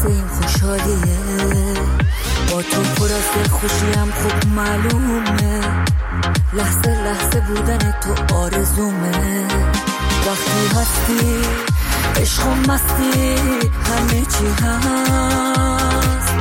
واسه این خوشحالیه، با تو پر از دلخوشیم خوب معلومه، لحظه لحظه بودن تو آرزومه، وقتی هستی عشق و مستی همه چی هست،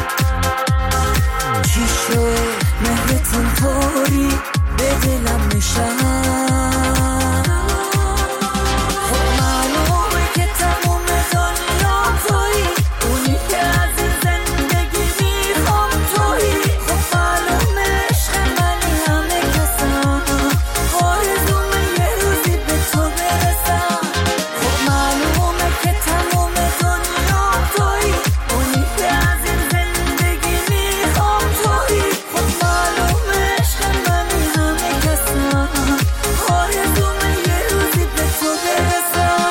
چی شد مهرت اینطوری به دلم نشست، خب معلومه که تموم دنیا تویی، اونی که از این زندگی میخوام تویی، خب معلومه عشق منی همه کسم، آرزومه یه روزی به تو برسم، خب معلومه که تموم دنیا تویی، اونی که از این زندگی میخوام تویی، خب معلومه عشق منی همه کسم، آرزومه یه روزی به تو برسم.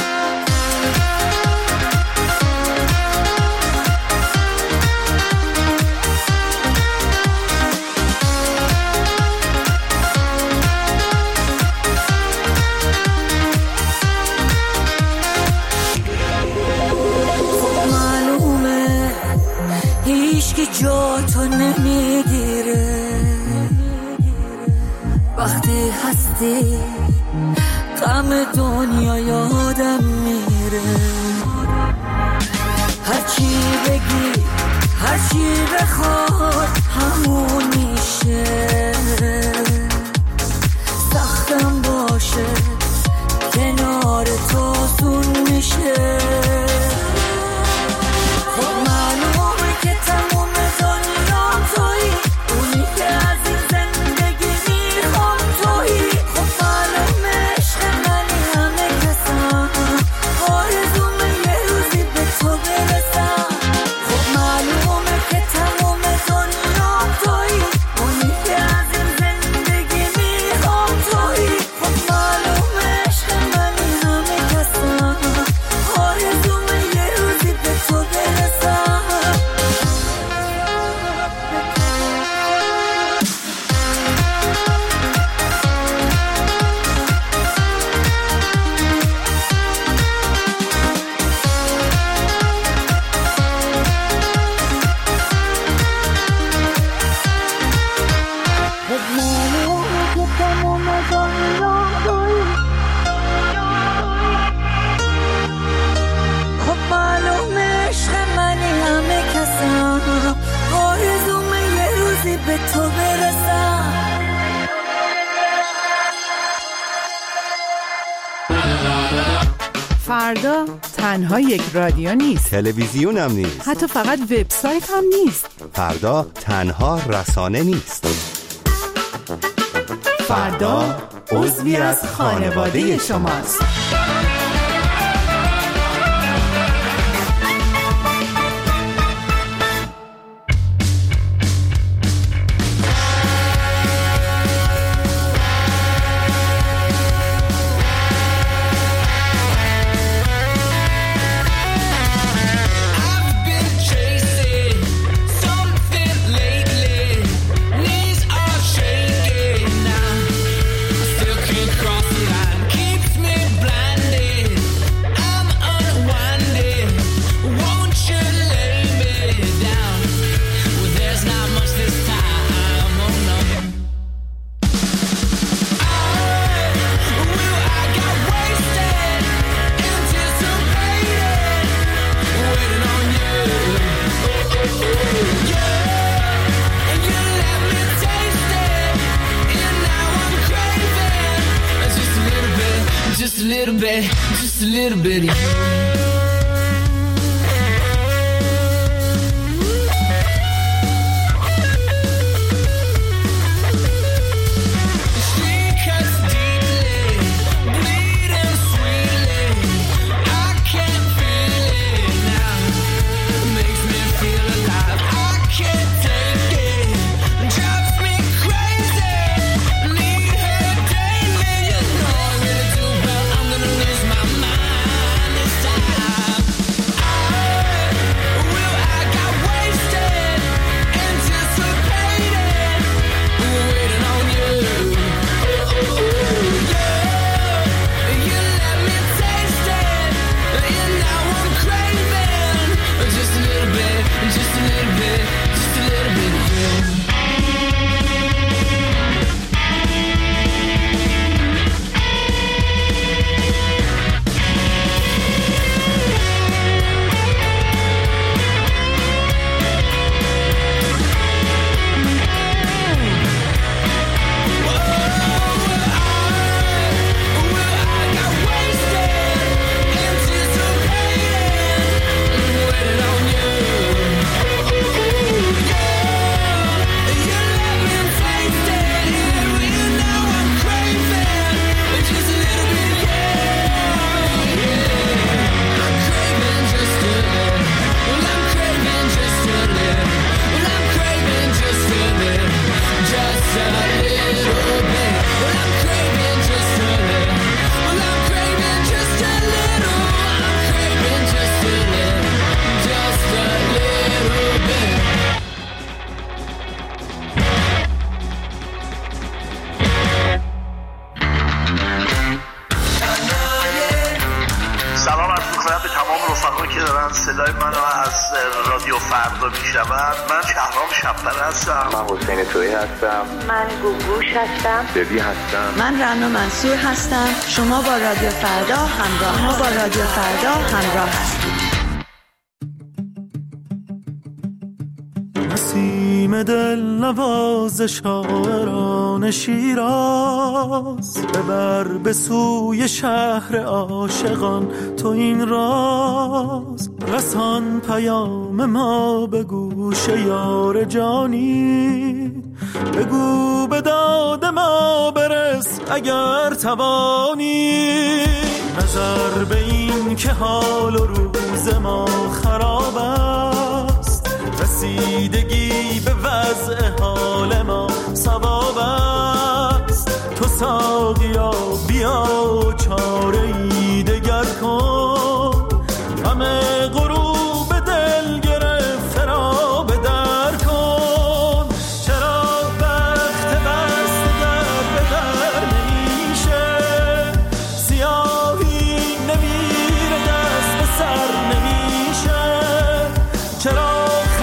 خب معلومه هیچکی جا تو نمیگیره، وقتی هستی غم دنیا یادم میره، هرچی بگی هرچی بخواد همون میشه، سختم باشه کنار تو آسون میشه، خب معلومه که تموم دنیا تویی، اونی که از این زندگی میخوام تویی، خب معلومه عشق منی همه کسم، آرزومه یه روزی به تو برسم، خب معلومه که تموم دنیا تویی، اونی که از این زندگی میخوام تویی، خب معلومه عشق منی همه کسم، آرزومه یه روزی به تو برسم. خب معلومه که تموم دنیا تویی، خب معلومه عشق منی همه کسم، آرزومه یه روزی به تو برسم. فردا تنها یک رادیو نیست، تلویزیون هم نیست، حتی فقط وبسایت هم نیست، فردا تنها رسانه نیست، فردا عضوی از خانواده شماست. Just a little bit of you. I'm gonna lose my mind this time. just a little bit of you. صدای منو از رادیو فردا میشنوند. من شهرام شب‌پر هستم. من حسین تویی هستم. من گوگوش هستم. ببی هستم. من رنا منصور هستم. شما با رادیو فردا همراه هستید. نسیم دل نواز شاعران شیراز، ببر به سوی شهر عاشقان تو این راز. رسان پیام ما به گوش یار جانی، بگو به داد ما برس اگر توانی. نظر به این که حال و روز ما خراب است، رسیدگی به وضع حال ما ثواب است. تو ساقیا بیا چاره‌ای دگر کن، همه غروب دل گرفته را به در کن. چرا وقت بست در به در نمیشه، سیاهی نمیره دست به سر نمیشه. چرا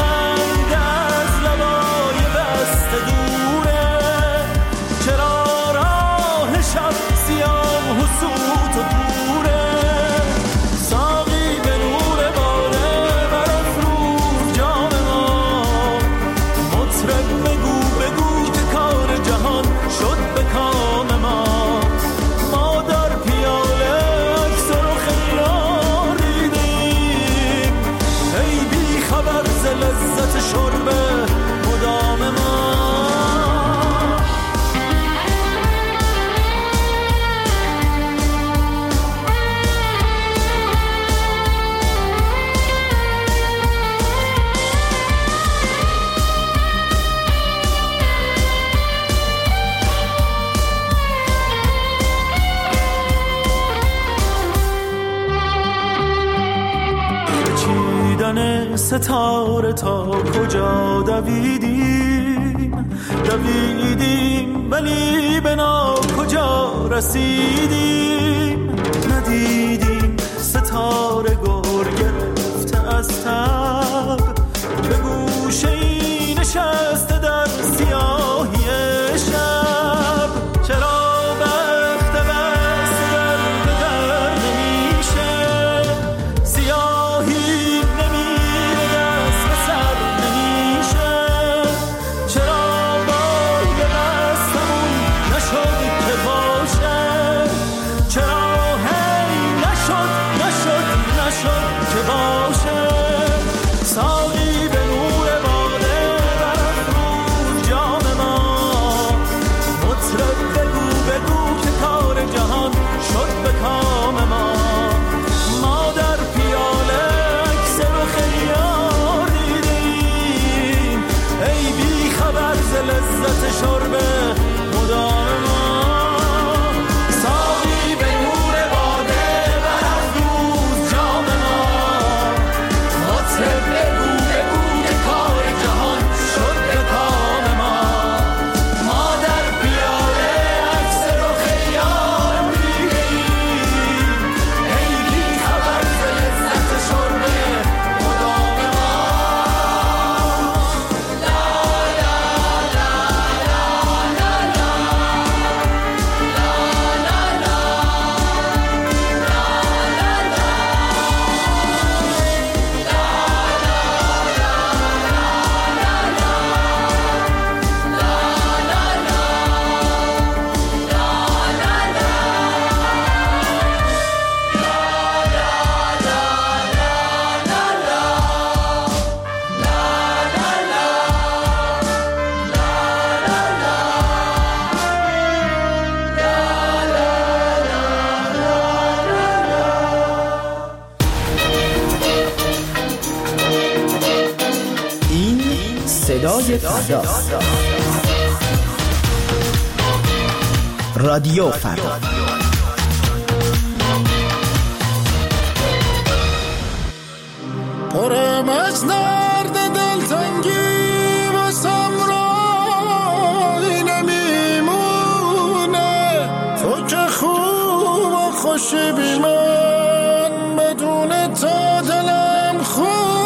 ستاره تا کجا دویدیم ولی به نا کجا رسیدیم. ندیدیم ستاره گر گرفته از تب، به گوشه ای نشسته در سیاهی شب. چرا وقت بست در به در نمیشه، سیاهی که باشه. صدای فردا. رادیو فردا. پرم از درد دلتنگی واسم رای نمیمونه، تو که خوب و خوشی بی من، بدون تا دلم خونه.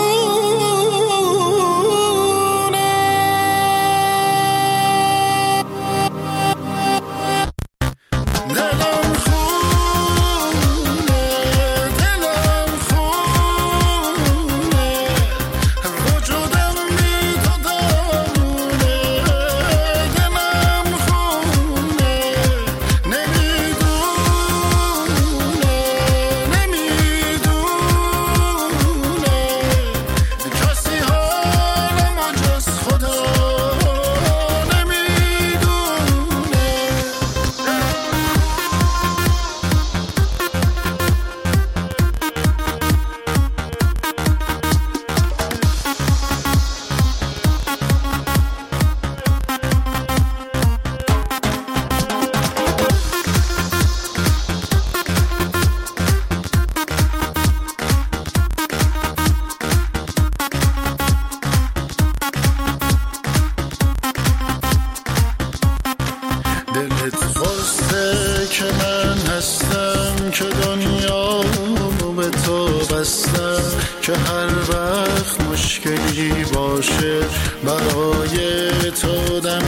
که هر وقت مشکلی باشه برای تو دم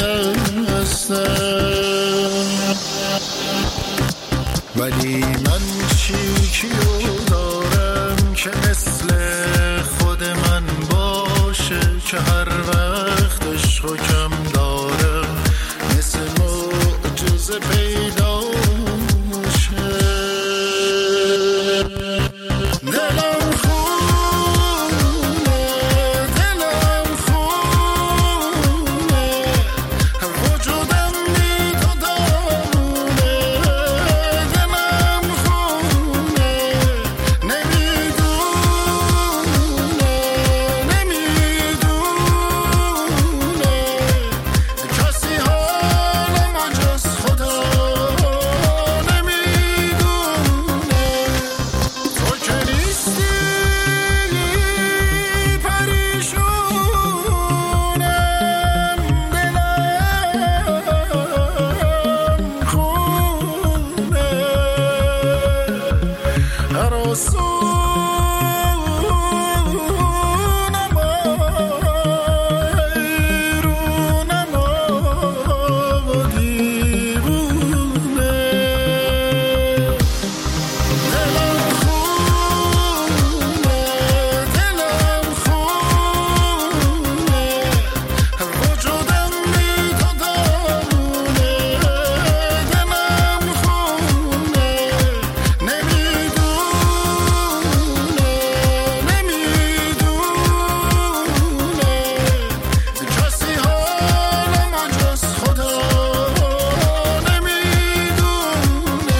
دستم، ولی من چیکیو دارم که مثل خود من باشه، که هر وقت عشقو کم دارم مثل معجزه پیدا شه. دلم خونه، دلم خونه، وجودم بی تو دارونه. دلم خونه، نمیدونه، نمیدونه کسی حالم جز خدا نمیدونه. تو که نیستی پریشونم، دلم خونه، هر آسونم ایرونم و دیوونه. دلم خونه، دلم خونه، وجودم بی تو دارونه. دلم خونه، نمیدونه، نمیدونه کسی حالم جز خدا نمیدونه.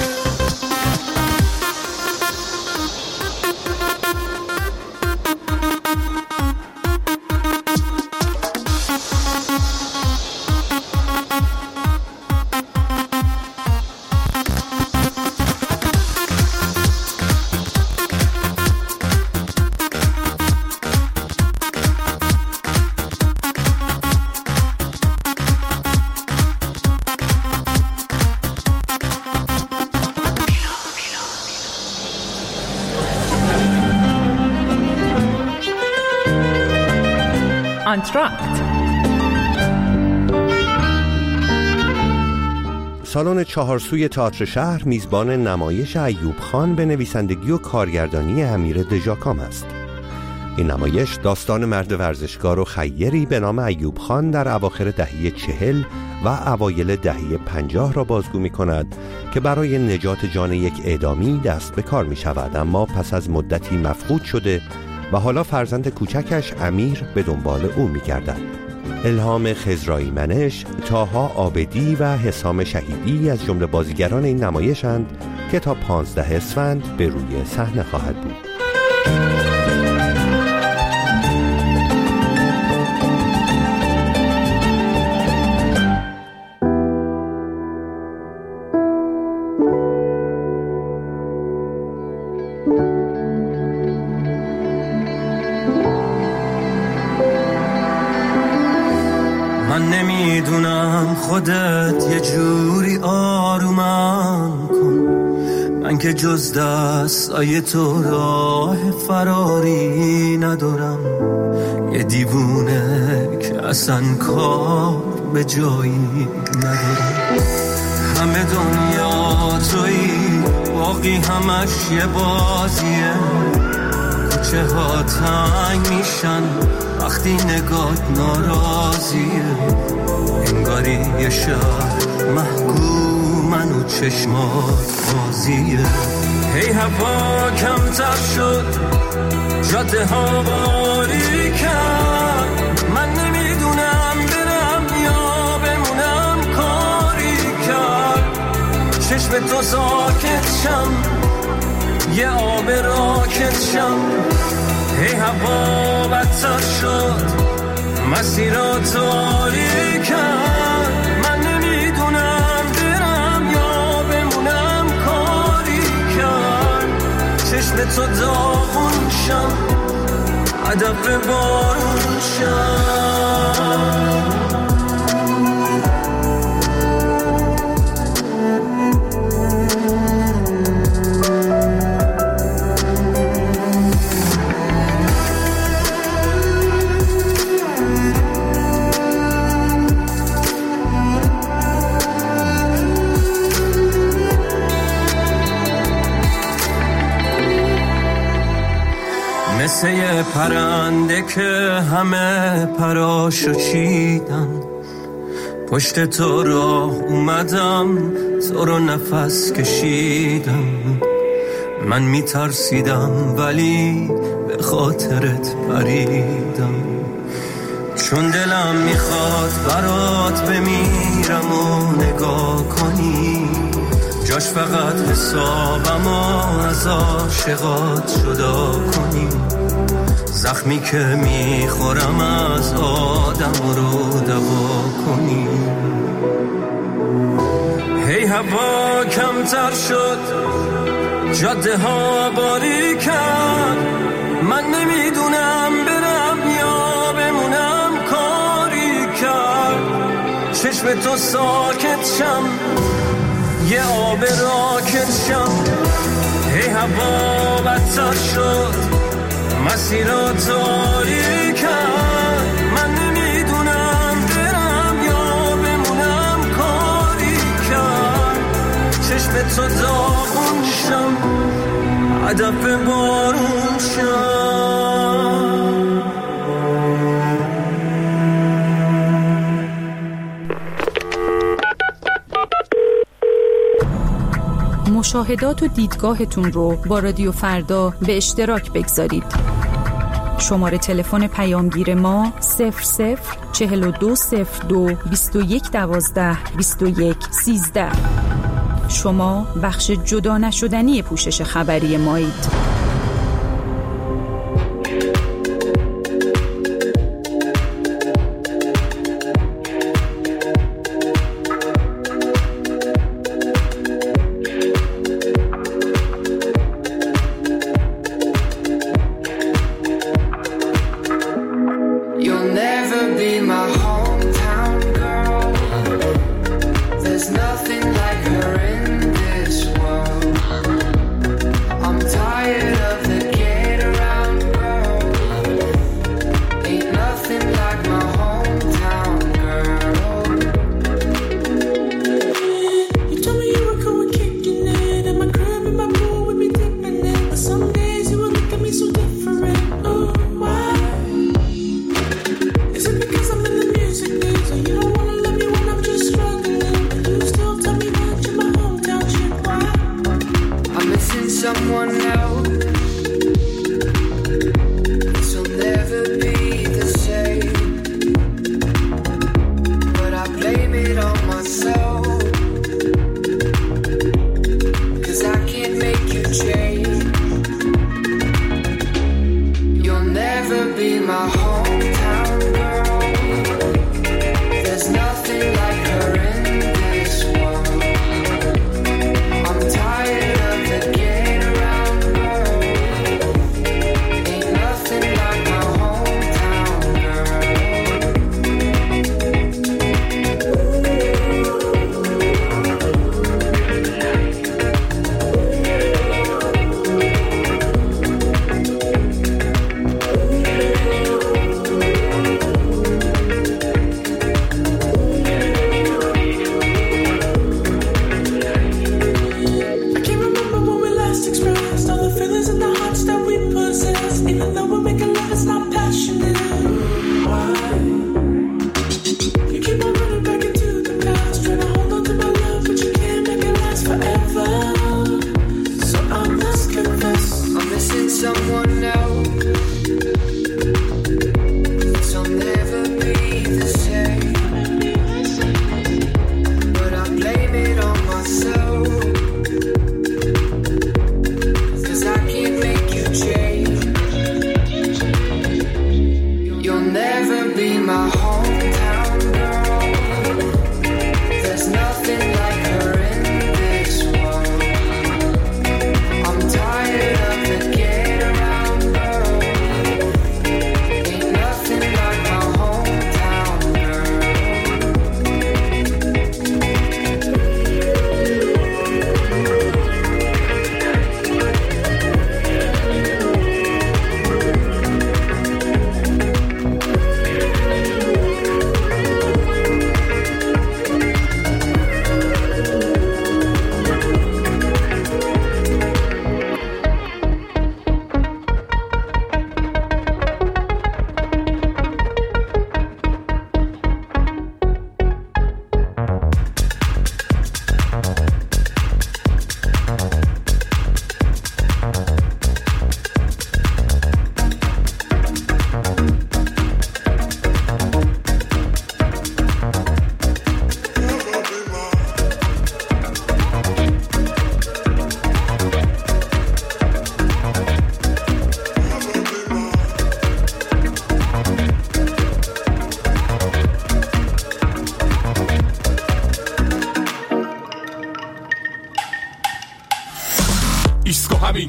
آنتراکت. سالن چهارسوی تئاتر شهر میزبان نمایش ایوب خان به نویسندگی و کارگردانی امیر دژاکام است. این نمایش داستان مرد ورزشکار و خیری به نام ایوب خان در اواخر دهه 40 و اوایل دهه 50 را بازگو می کند که برای نجات جان یک اعدامی دست به کار می شود، اما پس از مدتی مفقود شده و حالا فرزند کوچکش امیر به دنبال او می گردد. الهام خضرایی منش، طاها عابدی و حسام شهیدی از جمله بازیگران این نمایشند که تا 15 اسفند به روی صحنه خواهد بود. من نمیدونم خودت یه جوری آرومم کن، من که جز دستای تو راه فراری ندارم، یه دیوونه که اصلا کار به جایی ندارم. همه دنیا تویی، باقی همش یه بازیه، کوچه ها تنگ میشن وقتی نگات ناراضیه، انگاری یه شهر محکومن و چشمات بازیه. هی هوا کمتر شد، جاده ها باریکن، من نمیدونم برم یا بمونم، کاری کرد چشم تو ساکت شم، یه آب راکت شم. هی هوا بدتر شد، مسیرات تاریکن، من نمیدونم برم یا بمونم، کاری کرد چشم تو داغون شم، هدف بارون شم. مثل یه پرنده که همه پراشو چیدن، پشت تو راه اومدم، تو رو نفس کشیدم. من میترسیدم ولی به خاطرت پریدم، چون دلم میخواد برات بمیرم و نگاه کنی، جاش فقط حسابم از عاشقات جدا کنی. زخمی که میخورم از آدم رو دوا کنی. هی هوا کمتر شد، جاده ها باریکن، من نمیدونم برم یا بمونم، کاری کرد چشم تو ساکت شم، یه آب راکت شم. هی هوا بدتر شد، مسیرات تاریکن، من نمیدونم برم یا بمونم، کاری کرد چشم تو داغون شم، هدف بارون شم. مشاهدات و دیدگاهتون رو با رادیو فردا به اشتراک بگذارید. شماره تلفن پیامگیر ما 004202 2112 2113. شما بخش جدا نشدنی پوشش خبری مایید.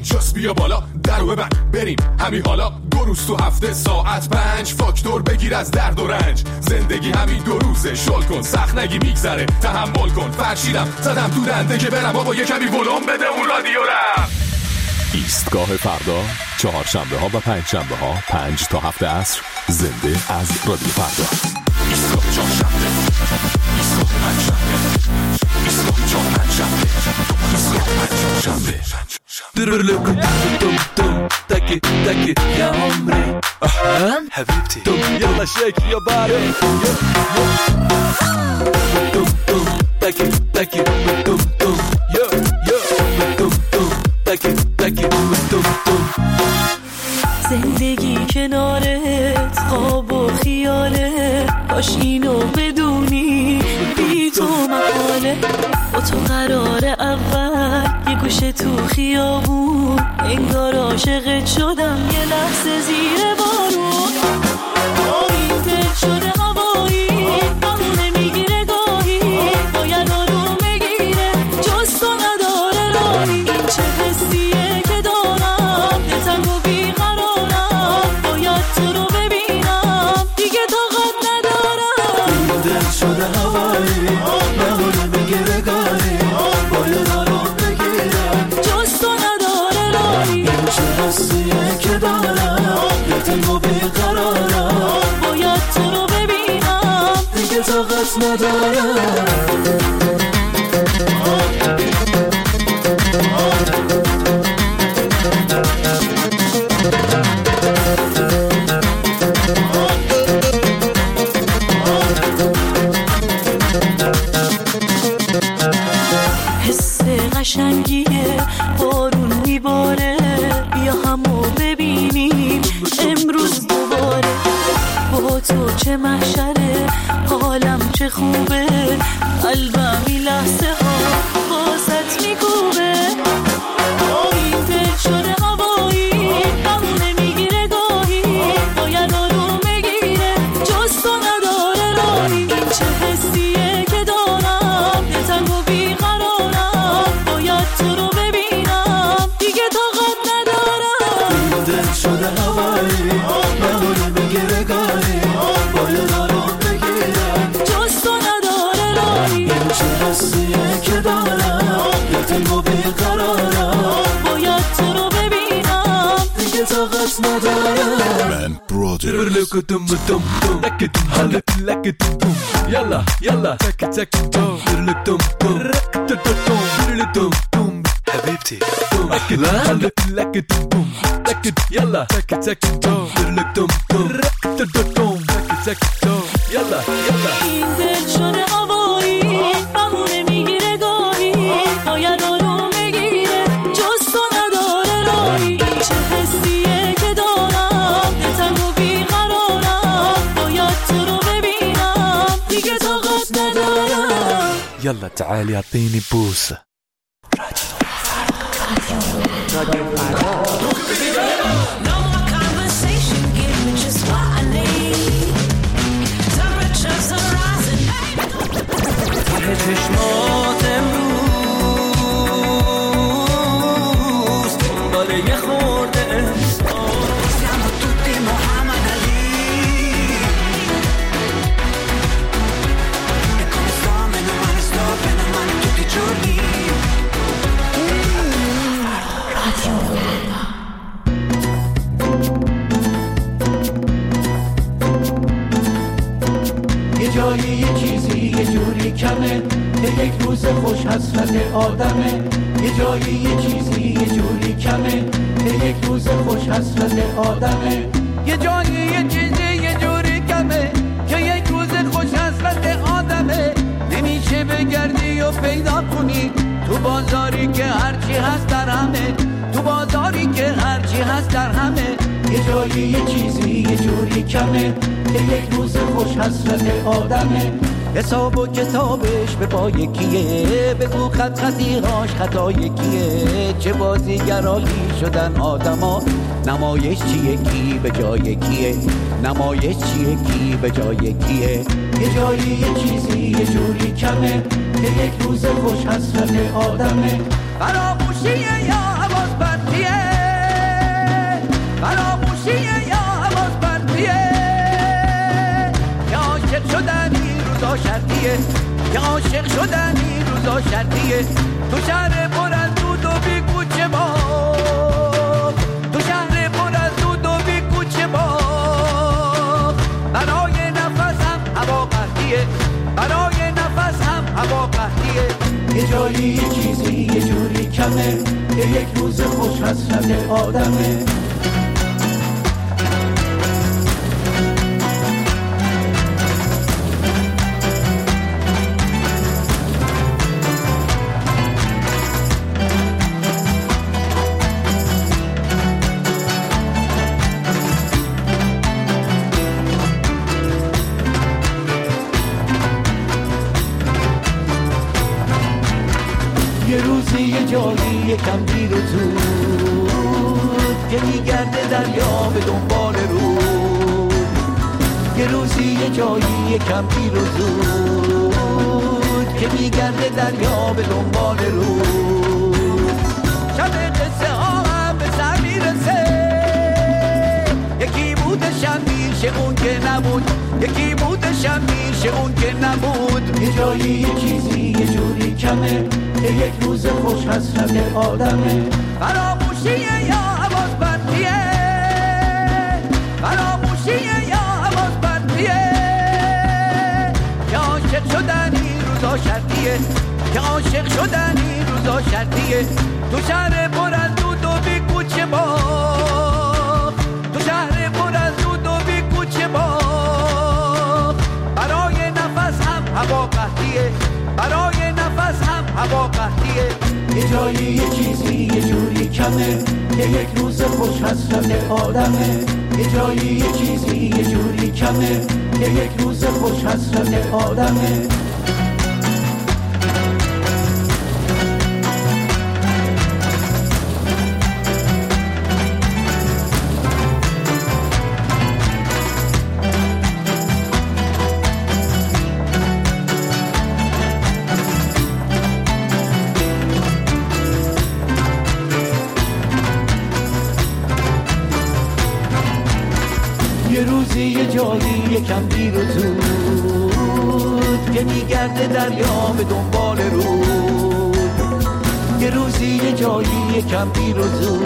جست بیا بالا درو ببند بریم همین حالا 2 روز تو هفته ساعت 5 فاکتور بگیر از درد و رنج زندگی همین 2 روزه شل کن سخت نگی میگذره تحمل کن فرشیدم زدم تو دنده که برم بابا یه کمی ولوم بده اون رادیو رم. ایستگاه فردا 4 شنبه ها و 5 شنبه ها 5 تا 7 عصر زنده از رادیو فردا. ایستگاه 4 شنبه ایستگاه 5 شنبه ایستگاه 4 5 شنبه ایستگاه 5 شنبه تاكي تاكي يا عمري حبيبتي يلا شيك يا باري تاكي تاكي تاكي تاكي زندگی کنارت خواب و خیاله باش اینو بدونی بی تو محاله با تو قرار اول یه گوشه تو خیابون انگار عاشقت شدم یه لحظه زیر بارون این دل شده هوایی بهونه میگیره گاهی باید آروم بگیره جز تو نداره راهی این چه حسیه که دارم دلتنگ و بیقرارم باید تو رو ببینم دیگه طاقت ندارم این دل شده هوایی بهونه میگیره گاهی باید آروم بگیره جز تو نداره راهی این چه حسیه که دارم دلتنگ و بیقرارم باید تو رو ببینم دیگه طاقت ندارم حس قشنگیه بارون میباره بیا همو ببینیم امروز دوباره با تو چه محشره حالم چه خوبه قلبم این لحظه ها واسط میکوبه این دل شده هوایی بهونه میگیره گاهی باید آروم بگیره جز تو نداره راهی این چه حسیه که دارم دلتنگ و بیقرارم باید تو رو ببینم دیگه طاقت ندارم این دل شده هوایی بهونه میگیره گاهی باید آروم بگیره جز تو نداره راهی این چه حسیه که دارم دلتنگ و بیقرارم باید تو رو ببینم دیگه طاقت ندارم من برادر يلا يلا تك تك حبيبتي يلا تك تك يلا يلا این دل شده هوایی بهونه میگیره گاهی باید آروم بگیره جز تو نداره راهی این چه حسیه که دارم دلتنگ و بیقرارم باید تو رو ببینم دیگه طاقت ندارم يلا تعالي اعطيني بوسه چشمات امروز دنبال یه خورده Siamo tutti Muhammad Ali E come sto, meno male tutti i giorni یه جایی یه چیزی یه جوری کمه که یک روز خوش حسرت آدمه یه جایی یه چیزی یه جوری کمه که یک روز خوش حسرت آدمه یه جایی یه چیزی یه جوری کمه که یک روز خوش حسرت آدمه نمیشه بگردی و پیدا کنی تو بازاری که هرچی هست در همه تو بازاری که هرچی هست در همه یه جایی یه چیزی یه جوری کمه که یک روز خوش حسرت آدمه حساب و کتابش به پای کیه بگو خط خطیهاش خطای کیه چه بازیگرایی شدن آدما نمایش چیه کی به جای کیه نمایش چیه کی به جای کیه یه جایی یه چیزی یه جوری کمه که یک روز خوش حسرت آدمه فراموشیه یا حواس پرتیه شرطیه که عاشق شدن این روزا شرطیه تو شهر پر از دود و بی کوچه با تو شهر پر از دود و بی کوچه با برای نفسم هوا قحطیه برای نفسم هوا قحطیه یه جایی یه چیزی یه جوری کمه که یک روز خوش حسرت آدمه یه روزی یه جایی یکم دیر و زود که میگرده دریا به دنبال رود یه روزی یه جایی یکم دیر و زود که میگرده دریا به دنبال رود شب قصه ها هم به سر میرسه یکی بودشم میشه اون که نبود یکی بودشم میشه اون که نبود یه جایی یه چیزی یه جوری کمه که یک روز خوش حسرت آدمه فراموشیه یا حواس پرتیه فراموشیه یا حواس پرتیه که عاشق شدن این روزا شرطیه که عاشق شدن این روزا شرطیه تو شهر پر از دود و بی کوچه با تو شهر پر از دود و بی کوچه با برای نفس هم هوا قحطیه برای نفس هم هوا قحطیه یه جایی یه چیزی یه جوری کمه که یک روز خوش حسرت آدمه یه جایی یه چیزی یه جوری کمه که یک روز خوش حسرت آدمه یه روزی یه جایی یکم دیر و زود که میگرده دریا به دنبال رود یه روزی یه جایی یکم دیر و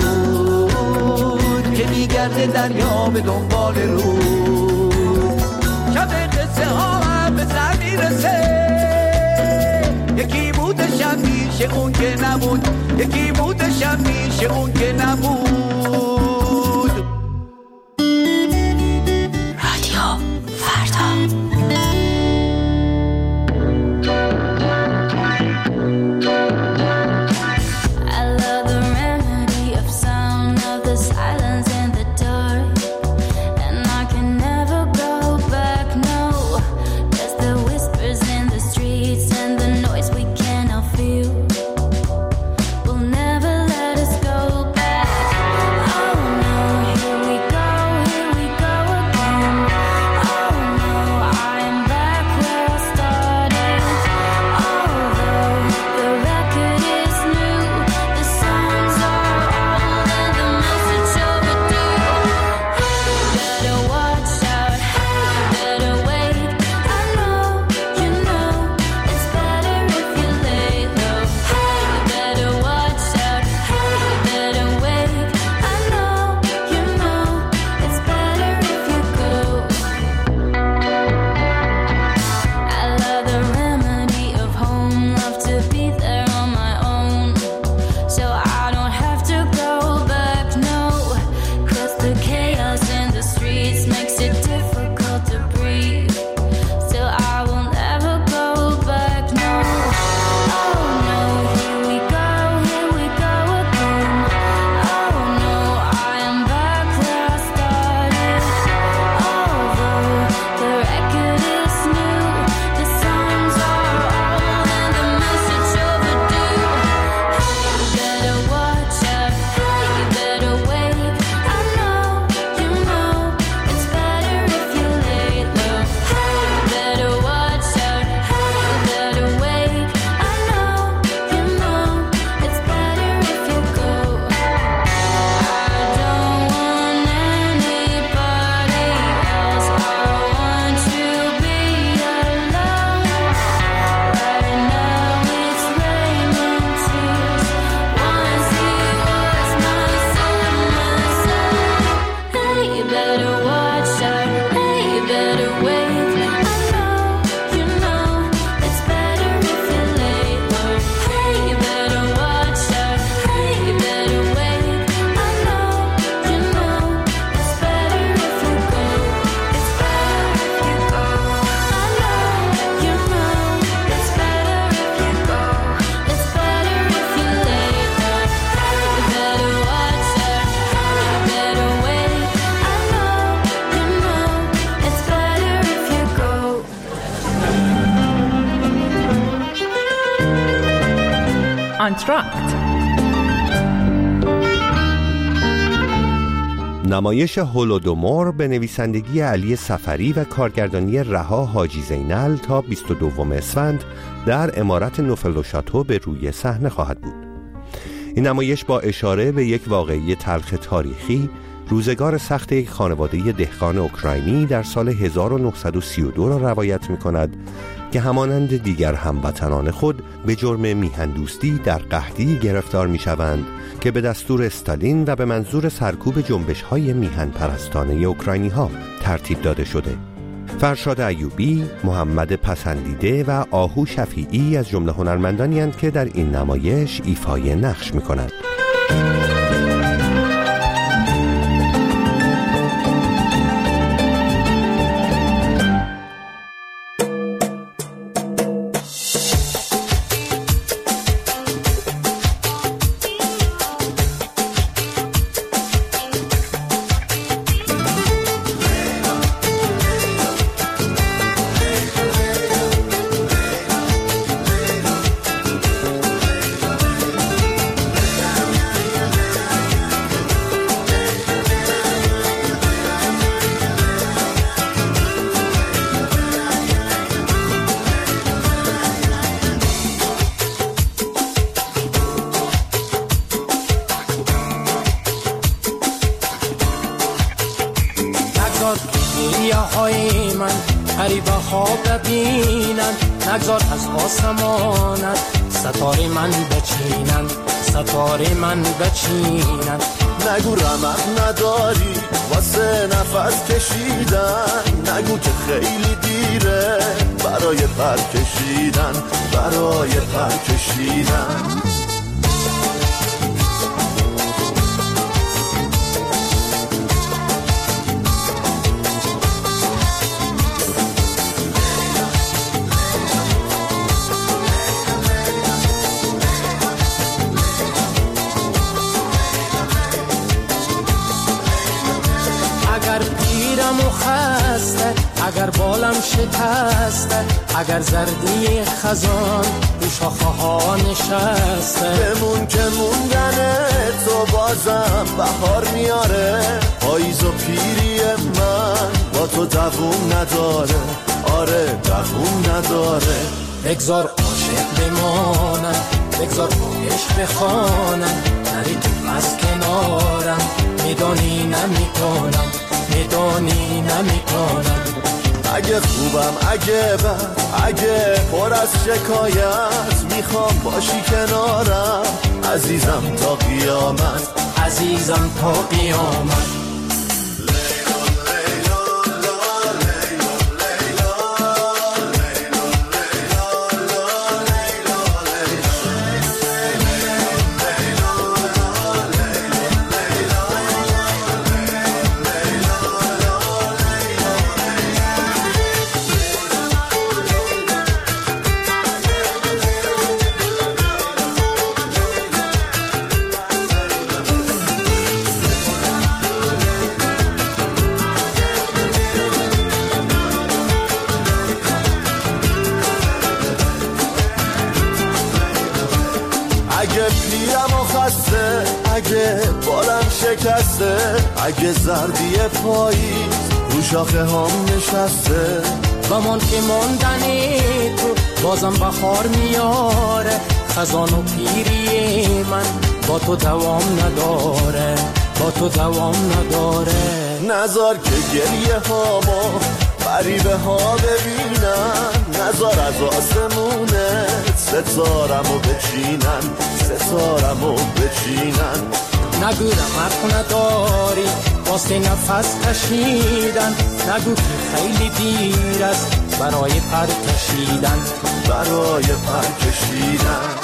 زود که میگرده دریا به دنبال رود شب قصه ها هم به سر میرسه یکی بودشم میشه اون که نبود یکی بودشم میشه اون که نبود آنتراکت. نمایش هولودومور به نویسندگی علی صفری و کارگردانی رها حاجی زینل تا 22 اسفند در عمارت نوفل و شاتو به روی صحنه خواهد بود. این نمایش با اشاره به یک واقعه تلخ تاریخی، روزگار سخت یک خانواده دهقان اوکراینی در سال 1932 را روایت می کند که همانند دیگر هموطنان خود به جرم میهندوستی در قحطی گرفتار می شوند که به دستور استالین و به منظور سرکوب جنبش‌های میهن پرستانه اوکراینی ها ترتیب داده شده. فرشاد ایوبی، محمد پسندیده و آهو شفیعی از جمله هنرمندانی هستند که در این نمایش ایفای نقش می کنند. غریبه ها ببینن، نگذار از آسمانت ستاره من بچینن، ستاره من بچینن. نگو رمق نداری واسه نفس کشیدن، نگو که خیلی دیره برای پر کشیدن، برای پر کشیدن. خسته اگر بالم شکسته، اگر زردی خزان رو شاخه ها نشسته، بمون که موندن تو بازم بهار میاره، پاییز و پیری من با تو دووم نداره، آره دووم نداره. بگذار عاشق بمانم، بگذار عشق بخوانم، نری تو از کنارم، میدانی نمیکنم، میدانی نمیکنم. اگه خوبم اگه بد اگه پر از شکایت، میخوام باشی کنارم عزیزم تا قیامت، عزیزم تا قیامت. اگه پیرم و خسته، اگه بالم شکسته، اگه زردی پاییز رو شاخه هم نشسته، بمان که موندنی تو بازم بخار میاره، خزان و پیری من با تو دوام نداره، با تو دوام نداره. نذار که گریه هامو غریبه ها ببینن، نذار از آسمونت ستارمو بچینن، ستارمو بچینن. نگو رمق نداری واسه نفس کشیدن، نگو که خیلی دیر است برای پر کشیدن، برای پر کشیدن.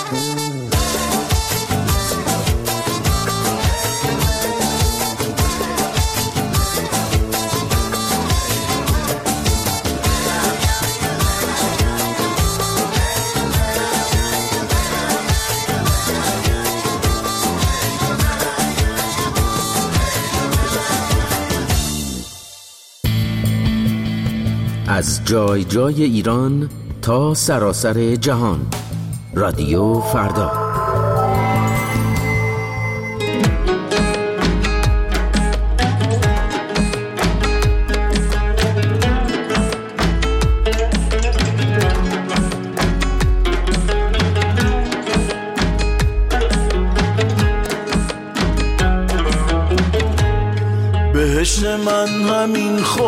از جای جای ایران تا سراسر جهان، رادیو فردا.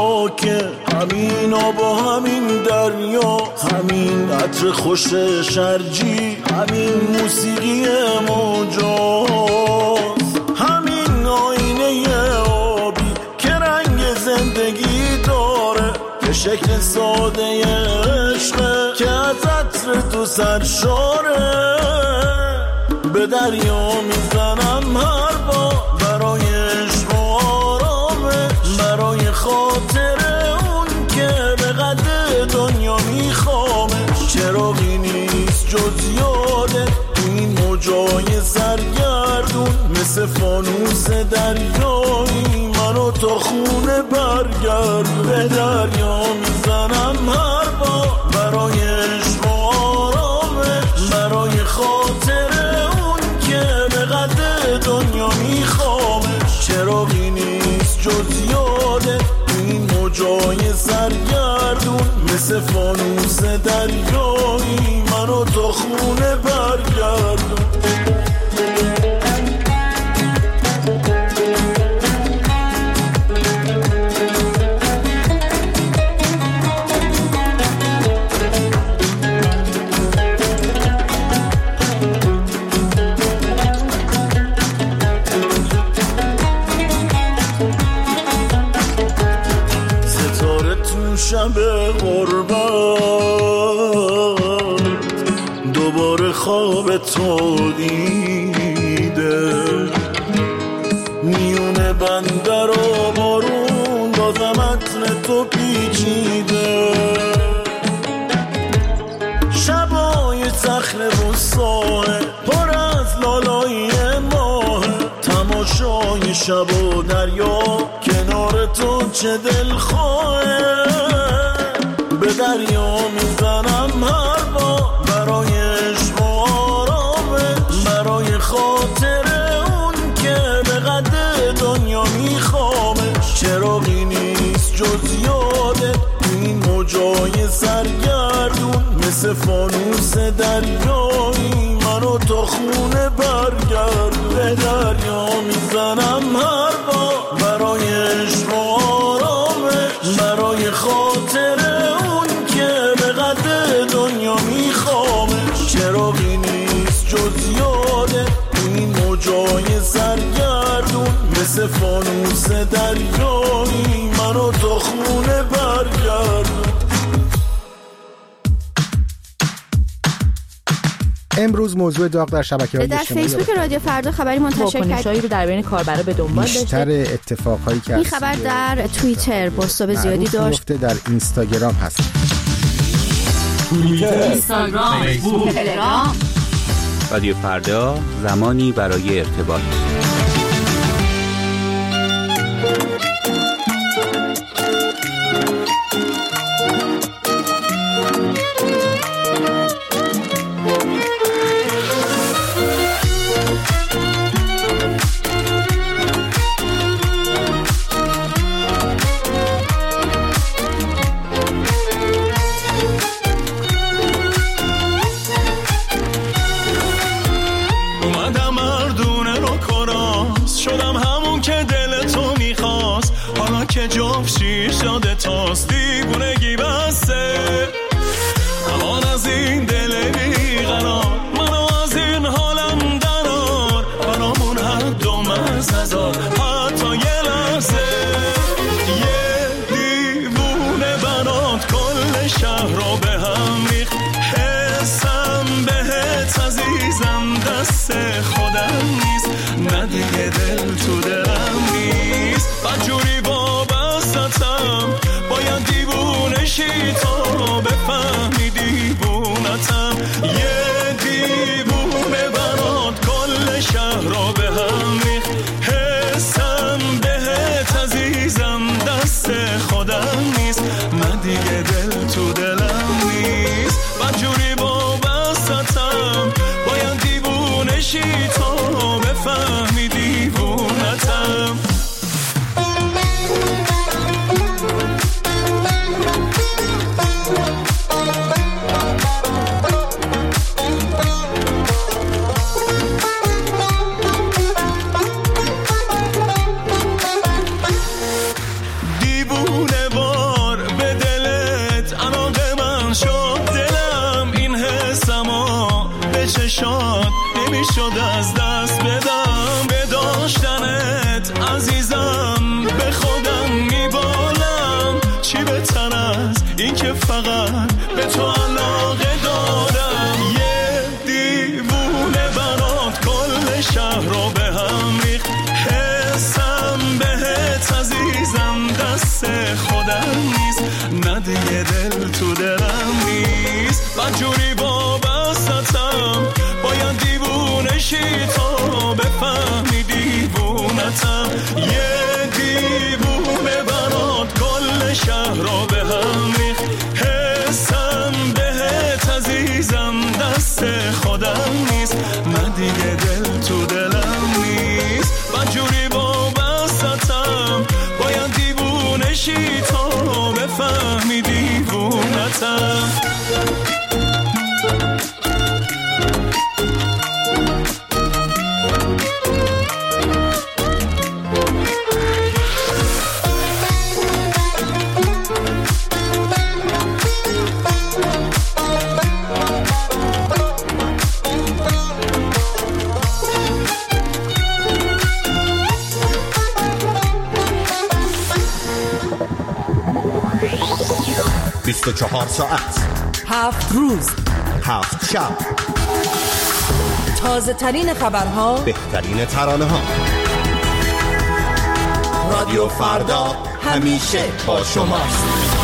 خاکه، همین آب و همین دریا، همین عطر خوش شرجی، همین موسیقی موجاست، همین آینه آبی که رنگ زندگی داره، که شکل ساده عشقه که از عطر تو سرشاره. به دریا میزنم هر بار برای عشق و آرامش، برای خاطر اون که به قد دنیا میخوامش. چراغی نیست جز یاده این موجای سرگردون، مثل فانوس دریایی منو تا خونه برگرد. به دریا میزنم هر بار برای عشق و آرامش، برای خاطر اون که به قد دنیا میخوامش. چراغی نیست جز یاده این موجای سرگردون، مثل فانوس دریایی منو تا خونه برگردون. شب غربت دوباره خواب تو دیده، میونه بندر و بارون بازم عطر تو پیچیده. شبای صخره و ساحل پر از لالایی ماه، تماشای شب و دریا کنار تو چه دلخواهه. به دریا میزنم هر بار برای عشق و آرامش، برای خاطر اون که به قد دنیا میخوامش. چراغی نیست جز یاده این موجای سرگردون، مثل فانوس دریایی منو تا خونه برگرد. به دریا میزنم هر بار برای عشق و آرامش، برای خاطر دنیا میخوامش. چراغی نیست جز یاده این موجای سرگردون، مثل فانوس دریایی منو تا خونه برگردون. امروز موضوع داغ در شبکه‌های در فیسبوک رادیو فردا خبری منتشر کرد. واکنش‌هایی رو در بین کاربرا به دنبال داشته. بیشتر اتفاقایی که این خبر در توییتر بازتاب زیادی داشت. در اینستاگرام هست. اینستاگرام، فیسبوک، تلگرام. رادیو فردا، زمانی برای ارتباط. که جفشی شده تاست دیوونگی بسته، امان از این دل بیقرار، منو از این حالم درار، برامون حد و مرز نزار حتی یه لحظه. یه دیوونه برات کل شهر رو به هم ریخت، حسم بهت عزیزم دست خودم نیست، نه دیگه دل تو دلم نیست، بدجوری باید دیوونشی تا بفهمی دیوونتم. یه دیوونه برات کل شهر را به هم ریخت، حسم بهت عزیزم دست خودم نیست، من دیگه دل تو دلم به تن از این که فقط به تو علاقه دارم. یه دیوونه برات کل شهر رو به هم ریخت، حسم بهت عزیزم دست خودم نیست، نه دیگه دل تو دلم نیست. من جوری وابستم باید دیوونه شی تا بفهمی دیوونتم. یه دیوونه برات کل شهر رو به هم ریخت، حسم بهت عزیزم دست خودم نیست، نه دیگه دل تو دلم نیست. من جوری وابستم باید دیوونه شی تا بفهمی دیوونتم. 24 ساعت 7 روز 7 شب، تازه ترین خبرها، بهترین ترانه ها. رادیو فردا همیشه با شماست.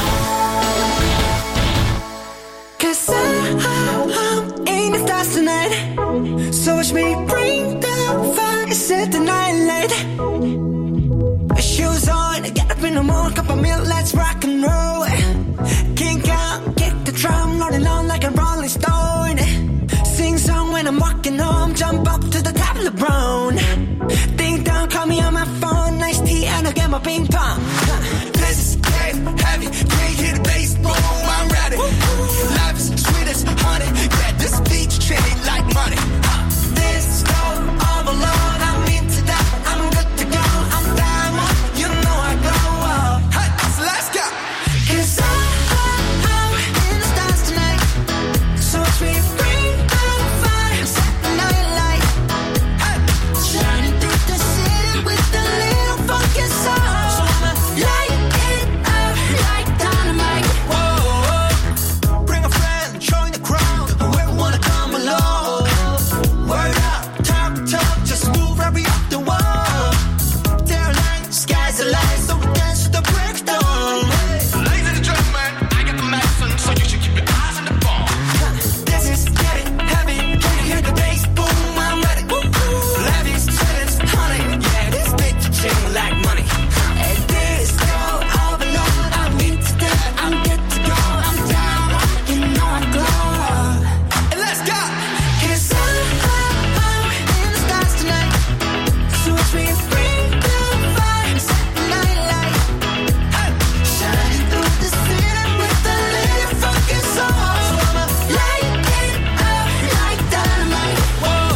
Shoes on, get up in the morning, cup of milk, let's rock and roll. Kink out, kick the drum, rolling on like a rolling stone. Sing song when I'm walking home, jump up to the top of the brown. Ding dong, call me on my phone, nice tea and I'll get my ping pong. This is game heavy, can't hear the bass, boom, I'm ready. Life is sweet as honey, yeah, this beach chain like money. This love all alone, I'm into that, I'm good to go, I'm down, you know I go up. Hey, so let's go. 'Cause I'm in the stars tonight, so we bring the fire, set the night light. Hey, shining through the city with a little funky soul. So I'ma light it up like dynamite. Whoa, bring a friend, join the crowd, whoever wanna come along. Word up, talk, just move right up the wall. There light, sky's the light, so we dance to the break dawn. Ladies and gentlemen, I got the medicine, so you should keep your eyes on the ball. This is getting heavy, can you hear the bass? Boom, I'm ready. Levies, sweaters, honey, yeah, this bitch chain like money. And this go all alone, I'm into that, I'm good to go, I'm down, you know I glow. And let's go. 'Cause I'm in the stars tonight, so we bring the fire, set the night light. Hey, shining through the city with a little funky soul. So I'ma light it up like dynamite. Whoa,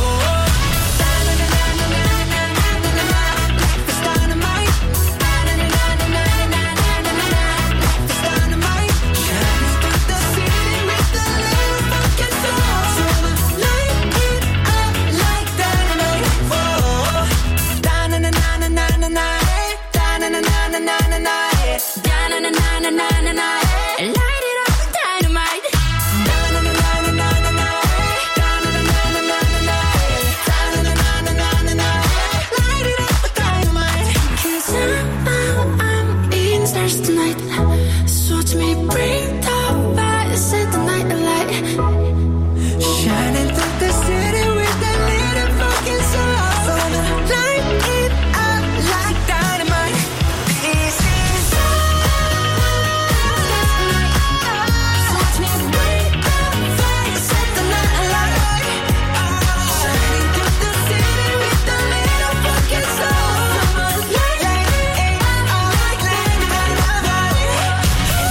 life is dynamite. Life is dynamite. Shining through the city with a little funky soul. So I'ma light it up like dynamite. Whoa, da-na-na-na-na-na-na, da-na-na-na-na-na-na, da-na-na-na-na-na-na, light it up with dynamite. Da-na-na-na-na-na-na, da-na-na-na-na-na-na, da-na-na-na-na-na-na, light it up with dynamite. 'Cause I'm in the stars tonight, so to me bring the fire, set the night alight. Shining through the city with a little fucking soul. So I'ma light it up like dynamite. This is so to me bring the fire, set the night alight. Shining through the city with a little fucking soul. So I'ma light it up like dynamite.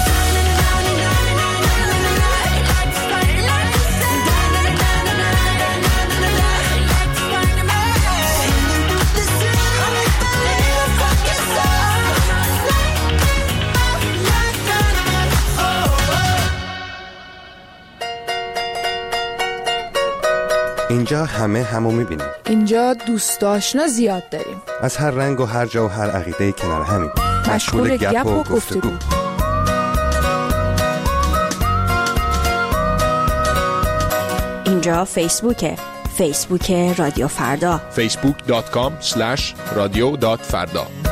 اینجا همه همو میبینیم. اینجا دوست آشنا زیاد داریم. از هر رنگ و هر جا و هر عقیده کنار همین. مشغول گپ و گفتگو. اونجا فیسبوک رادیو فردا facebook.com/radio.farda